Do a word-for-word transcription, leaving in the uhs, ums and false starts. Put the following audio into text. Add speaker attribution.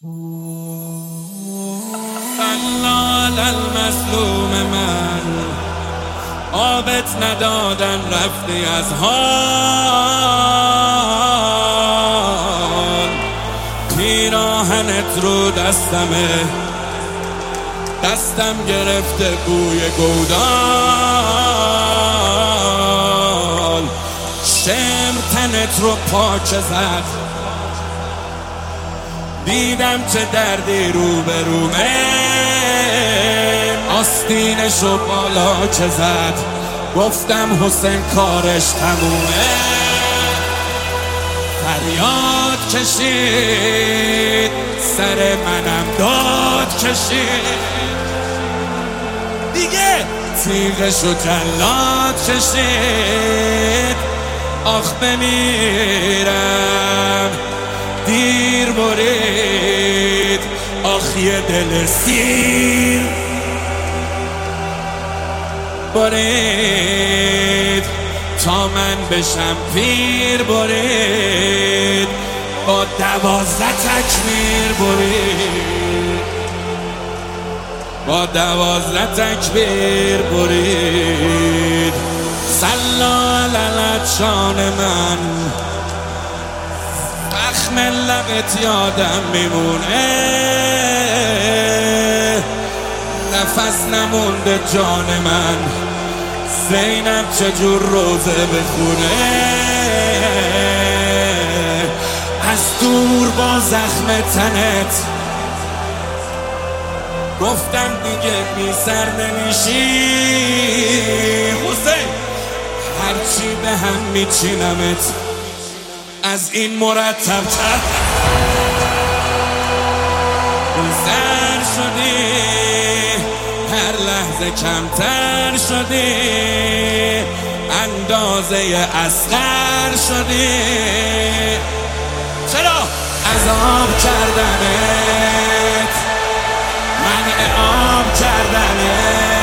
Speaker 1: سلال المظلوم من، آبت ندادن رفتی از حال. پیراهنت رو دستمه، دستم گرفته بوی گودال. شمر تنت رو پاچه زد، دیدم چه دردی رو به رومه. آستینشو بالا چه زد، گفتم حسین کارش تمومه. فریاد کشید، سر منم داد کشید، دیگه تیغشو جلاد کشید. آخ بمیرم دیر برید، آخ یه دل سیر برید تا من بشم پیر برید. با دوازده تکبیر برید، با دوازده تکبیر برید. سلال العطشان من، زخم لبت یادم میمونه. نفس نمونده جان من، زینب چجور روزه بخونه. از دور با زخم تنت گفتم دیگه بی سر نمیشی حسین. هرچی به هم میچینمت از این مرتب تر زر شدی، هر لحظه کمتر شدی، اندازه اصغر شدی. چرا عذاب کردمت، منع آب کردمت،